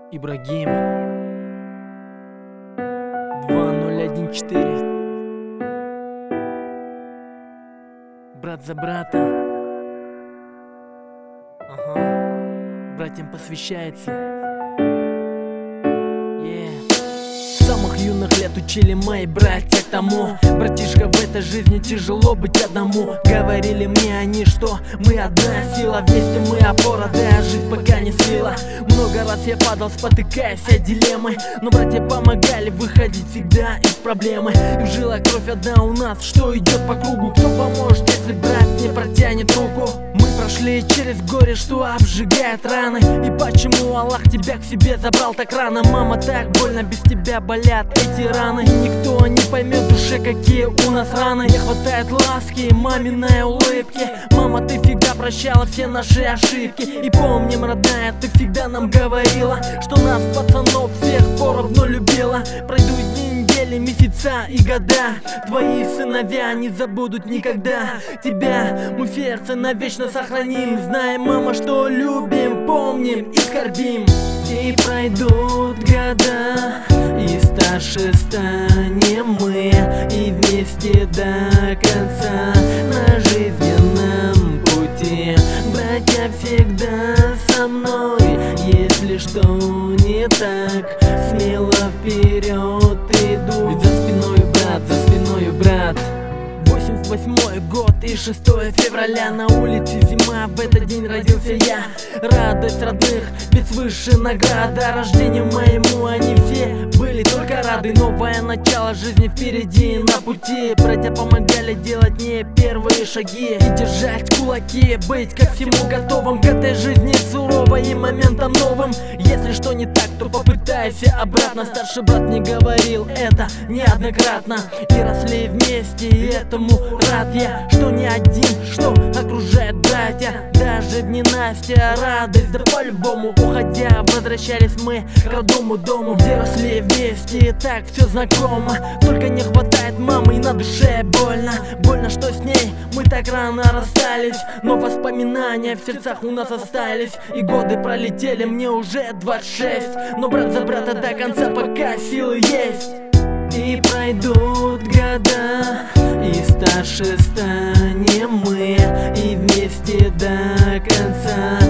Ибрагим 2014. Брат за брата. Ага. Братьям посвящается. С самых юных лет учили мои братья тому: братишка, в этой жизни тяжело быть одному. Говорили мне они, что мы одна сила, вместе мы опора, да жизнь пока не слила. Много раз я падал, спотыкаясь от дилеммы, но братья помогали выходить всегда из проблемы. И в жилах кровь одна у нас, что идет по кругу. Кто поможет, если брат не протянет руку? Мы прошли через горе, что обжигает раны. И почему Аллах тебя к себе забрал так рано? Мама, так больно, без тебя болят эти раны. Никто не поймет в душе, какие у нас раны. Не хватает ласки, маминой улыбки. Мама, ты всегда прощала все наши ошибки. И помним, родная, ты всегда нам говорила, что нас, пацанов, всех поровну любила. Пройдут дни, недели, месяца и года, твои сыновья не забудут никогда. Тебя мы в сердце навечно сохраним. Знаем, мама, что любим, помним и скорбим. И пройдут года, и старше станем мы, и вместе до конца на жизненном пути. Братья всегда со мной, если что не так, смело вперед иду. Ведь за спиною брат. 88-й год и 6 февраля, на улице зима, в этот день родился я. Радость родных, ведь свыше награда. Рождению моему они все были только рады. Новое начало жизни впереди на пути. Братья помогали делать мне первые шаги и держать кулаки, быть ко всему готовым, к этой жизни суровой и моментам новым. Если что не так, то попытайся обратно. Старший брат мне говорил это неоднократно. И росли вместе, и этому рад я, что не один, что окружает братья. Даже в ненастье радость, да по-любому. Уходя, возвращались мы к родному дому, где росли вместе, и так все знакомо. Только не хватает мамы, и на душе больно. Больно, что с ней мы так рано расстались, но воспоминания в сердцах у нас остались. И годы пролетели, мне уже 26, но брат за брата до конца, пока силы есть. И пройдут года, и старше станем мы, и вместе до конца